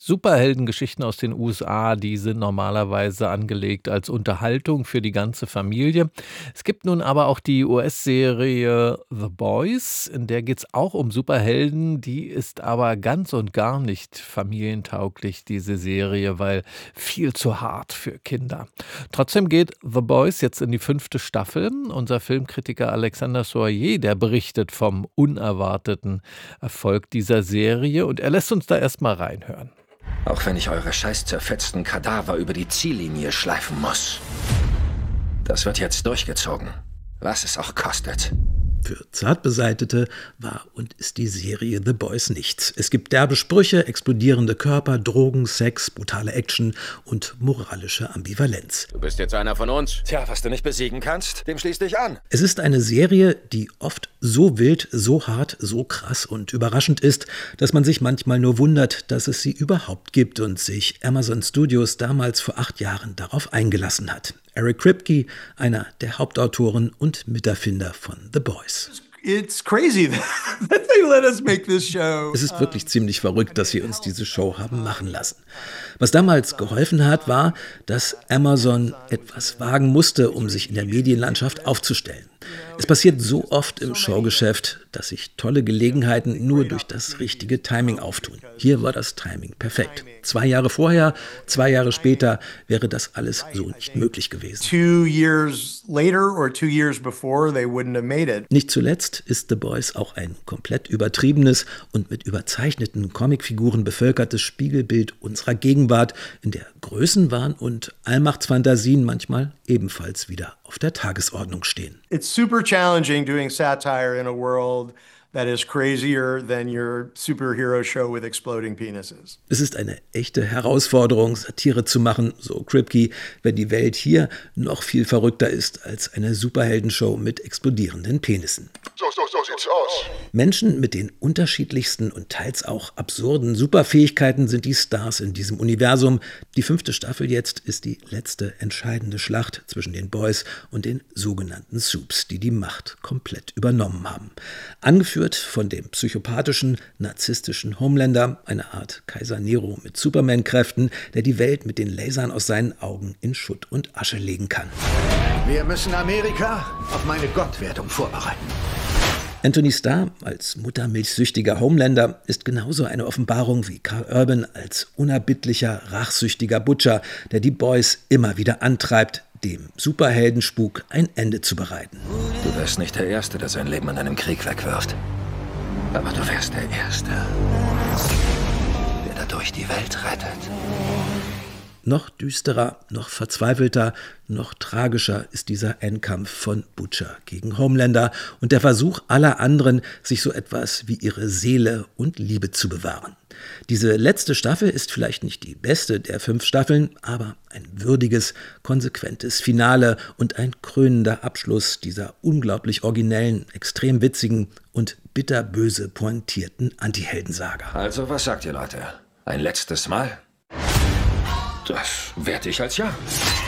Superheldengeschichten aus den USA, die sind normalerweise angelegt als Unterhaltung für die ganze Familie. Es gibt nun aber auch die US-Serie The Boys, in der geht es auch um Superhelden. Die ist aber ganz und gar nicht familientauglich, diese Serie, weil viel zu hart für Kinder. Trotzdem geht The Boys jetzt in die 5. Staffel. Unser Filmkritiker Alexander Soyer, der berichtet vom unerwarteten Erfolg dieser Serie und er lässt uns da erstmal reinhören. Auch wenn ich eure scheiß zerfetzten Kadaver über die Ziellinie schleifen muss. Das wird jetzt durchgezogen. Was es auch kostet. Für Zartbeseitete war und ist die Serie The Boys nichts. Es gibt derbe Sprüche, explodierende Körper, Drogen, Sex, brutale Action und moralische Ambivalenz. Du bist jetzt einer von uns. Tja, was du nicht besiegen kannst, dem schließ dich an. Es ist eine Serie, die oft so wild, so hart, so krass und überraschend ist, dass man sich manchmal nur wundert, dass es sie überhaupt gibt und sich Amazon Studios damals vor 8 Jahren darauf eingelassen hat. Eric Kripke, einer der Hauptautoren und Miterfinder von The Boys. It's crazy that they let us make this show. Es ist wirklich ziemlich verrückt, dass sie uns diese Show haben machen lassen. Was damals geholfen hat, war, dass Amazon etwas wagen musste, um sich in der Medienlandschaft aufzustellen. Es passiert so oft im Showgeschäft, dass sich tolle Gelegenheiten nur durch das richtige Timing auftun. Hier war das Timing perfekt. 2 Jahre vorher, 2 Jahre später wäre das alles so nicht möglich gewesen. 2 years later or 2 years before, they wouldn't have made it. Nicht zuletzt ist The Boys auch ein komplett übertriebenes und mit überzeichneten Comicfiguren bevölkertes Spiegelbild unserer Gegenwart, in der Größenwahn und Allmachtsfantasien manchmal ebenfalls wieder auf der Tagesordnung stehen. It's super challenging doing satire in a world that is crazier than your superhero show with exploding penises. Es ist eine echte Herausforderung, Satire zu machen, so Kripke, wenn die Welt hier noch viel verrückter ist als eine Superheldenshow mit explodierenden Penissen. So sieht's aus. Menschen mit den unterschiedlichsten und teils auch absurden Superfähigkeiten sind die Stars in diesem Universum. Die 5. Staffel jetzt ist die letzte entscheidende Schlacht zwischen den Boys und den sogenannten Supes, die die Macht komplett übernommen haben. Angeführt von dem psychopathischen, narzisstischen Homelander, eine Art Kaiser Nero mit Superman-Kräften, der die Welt mit den Lasern aus seinen Augen in Schutt und Asche legen kann. Wir müssen Amerika auf meine Gottwerdung vorbereiten. Anthony Starr als muttermilchsüchtiger Homelander ist genauso eine Offenbarung wie Karl Urban als unerbittlicher, rachsüchtiger Butcher, der die Boys immer wieder antreibt, dem Superheldenspuk ein Ende zu bereiten. Du wärst nicht der Erste, der sein Leben an einem Krieg wegwirft. Aber du wärst der Erste, der dadurch die Welt rettet. Noch düsterer, noch verzweifelter, noch tragischer ist dieser Endkampf von Butcher gegen Homelander und der Versuch aller anderen, sich so etwas wie ihre Seele und Liebe zu bewahren. Diese letzte Staffel ist vielleicht nicht die beste der 5 Staffeln, aber ein würdiges, konsequentes Finale und ein krönender Abschluss dieser unglaublich originellen, extrem witzigen und bitterböse pointierten Antiheldensaga. Also, was sagt ihr, Leute? Ein letztes Mal? Das werte ich als Ja.